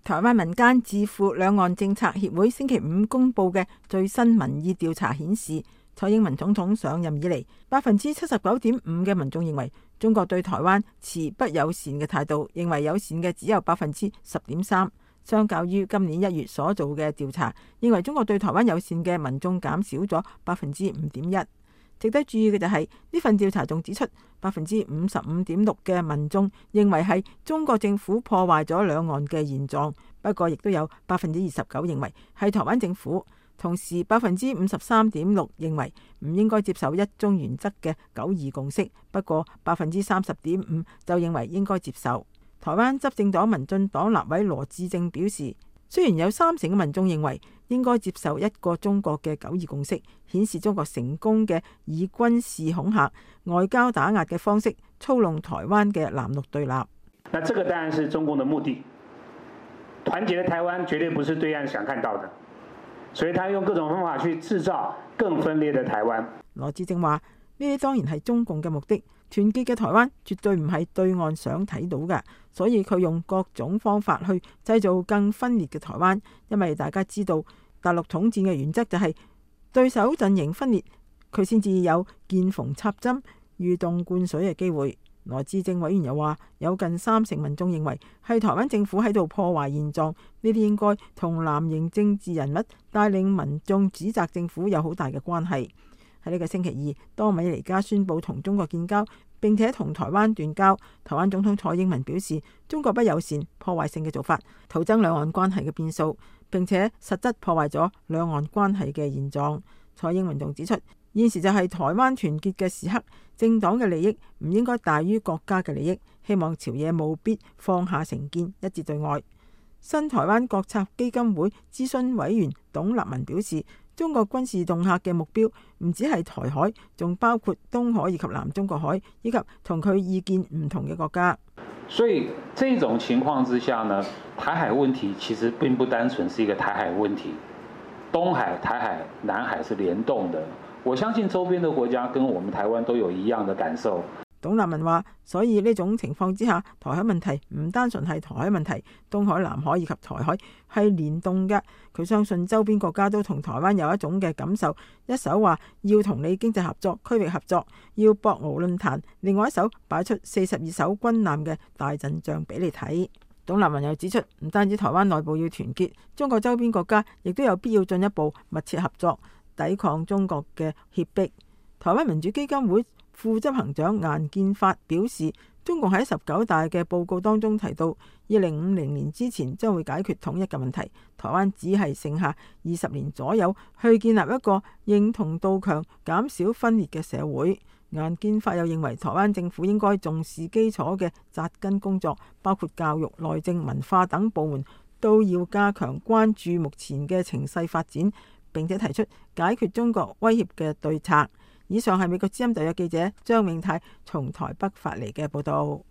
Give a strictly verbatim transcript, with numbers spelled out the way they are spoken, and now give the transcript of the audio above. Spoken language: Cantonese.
台灣民間智庫兩岸政策協會星期五公布嘅最新民意調查顯示，蔡英文總統上任以嚟，百分之七十九點五嘅民眾認為中國對台灣持不友善嘅態度，認為友善嘅只有百分之十點三，相較於今年一月所做嘅調查，認為中國對台灣友善嘅民眾減少咗百分之五點一。值得注意嘅就係呢份調查仲指出，百分之五十五點六嘅民眾認為係中國政府破壞咗兩岸嘅現狀，不過亦都有百分之二十九認為係台灣政府。同時百分之五十三點六認為唔應該接受一中原則嘅九二共識，不過百分之三十點五就認為應該接受。台灣執政黨民進黨立委羅致政表示，雖然有三成嘅民眾認為應該接受一個中國嘅九二共識，顯示中國成功嘅以軍事恐嚇、外交打壓嘅方式操弄台灣嘅藍綠對立。 那這個當然是中共的目的，團結的台灣絕對不是對岸想看到的，所以他用各種方法去製造更分裂的台灣。 羅致政話：呢啲當然係中共嘅目的，團結嘅台灣絕對唔係對岸想睇到嘅，所以佢用各種方法去製造更分裂嘅台灣。因為大家知道大陸統戰嘅原則就係對手陣營分裂，佢先至有見縫插針、魚洞灌水嘅機會。羅致政委員又話，有近三成民眾認為係台灣政府喺度破壞現狀，呢啲應該同藍營政治人物帶領民眾指責政府有好大嘅關係。喺呢個星期二，當米尼加宣布同中國建交，並且同台灣斷交，台灣總統蔡英文表示，中國不友善、破壞性嘅做法，徒增兩岸關係嘅變數，並且實質破壞咗兩岸關係嘅現狀。蔡英文仲指出，現時就係台灣團結嘅時刻，政黨嘅利益唔應該大於國家嘅利益，希望朝野務必放下成見，一致對外。新台灣國策基金會諮詢委員董立文表示，中國軍事恫嚇嘅目標唔只係台海，仲包括東海以及南中國海，以及同佢意見唔同嘅國家。 所以這種情況之下呢，台海問題其實並不單純是一個台海問題，東海、台海、南海是聯動的。我相信周邊的國家跟我們台灣都有一樣的感受。 董立文話，所以呢種情況之下，台海問題唔單純係台海問題，東海、南海以及台海係聯動嘅。佢相信周邊國家都同台灣有一種嘅感受，一手話要同你經濟合作、區域合作，要博鰲論壇，另外一手擺出四十二艘軍艦嘅大陣仗俾你睇。董立文又指出，唔單止台灣內部要團結，中國周邊國家亦都有必要進一步密切合作，抵抗中國嘅脅迫。台灣民主基金會副執行長顏建發表示，中共喺十九大嘅報告當中提到，二零五零年之前將會解決統一嘅問題，台灣只係剩下二十年左右去建立一個認同度強、減少分裂嘅社會。顏建發又認為，台灣政府應該重視基礎嘅紮根工作，包括教育、內政、文化等部門都要加強關注目前嘅情勢發展，並且提出解決中國威脅嘅對策。以上係美國之音特約記者張永泰從台北發嚟嘅報道。